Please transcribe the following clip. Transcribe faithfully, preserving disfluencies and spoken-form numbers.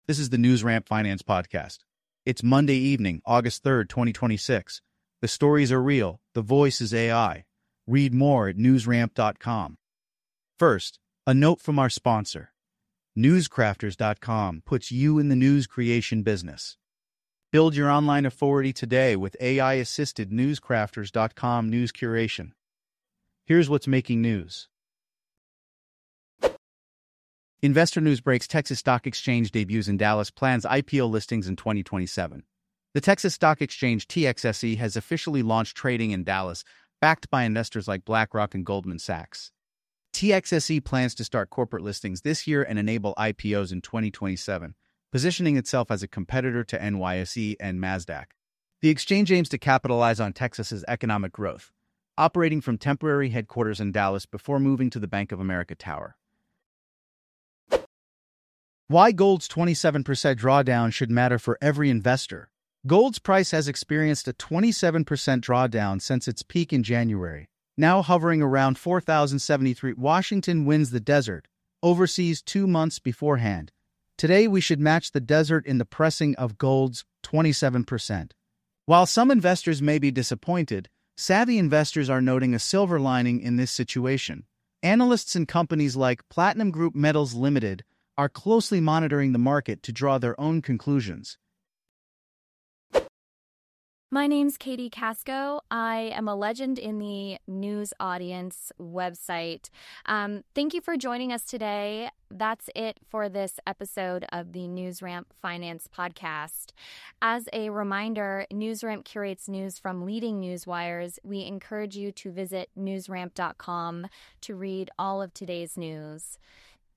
This is the NewsRamp Finance Podcast. It's Monday evening, August third, twenty twenty-six. The stories are real. The voice is A I. Read more at newsramp dot com. First, a note from our sponsor. newscrafters dot com puts you in the news creation business. Build your online authority today with A I-assisted newscrafters dot com news curation. Here's what's making news. Investor News breaks Texas Stock Exchange debuts in Dallas, plans I P O listings in twenty twenty-seven. The Texas Stock Exchange T X S E has officially launched trading in Dallas, backed by investors like BlackRock and Goldman Sachs. T X S E plans to start corporate listings this year and enable I P Os in twenty twenty-seven, positioning itself as a competitor to N Y S E and Nasdaq. The exchange aims to capitalize on Texas's economic growth, operating from temporary headquarters in Dallas before moving to the Bank of America Tower. Why gold's twenty-seven percent drawdown should matter for every investor. Gold's price has experienced a twenty-seven percent drawdown since its peak in January, now hovering around four thousand seventy-three. Washington wins the desert, overseas two months beforehand. Today we should match the desert in the pricing of gold's twenty-seven percent. While some investors may be disappointed, savvy investors are noting a silver lining in this situation. Analysts in companies like Platinum Group Metals Limited are closely monitoring the market to draw their own conclusions. My name's Katie Casco. I am a legend in the news audience website. Um, thank you for joining us today. That's it for this episode of the NewsRamp Finance Podcast. As a reminder, NewsRamp curates news from leading news wires. We encourage you to visit newsramp dot com to read all of today's news.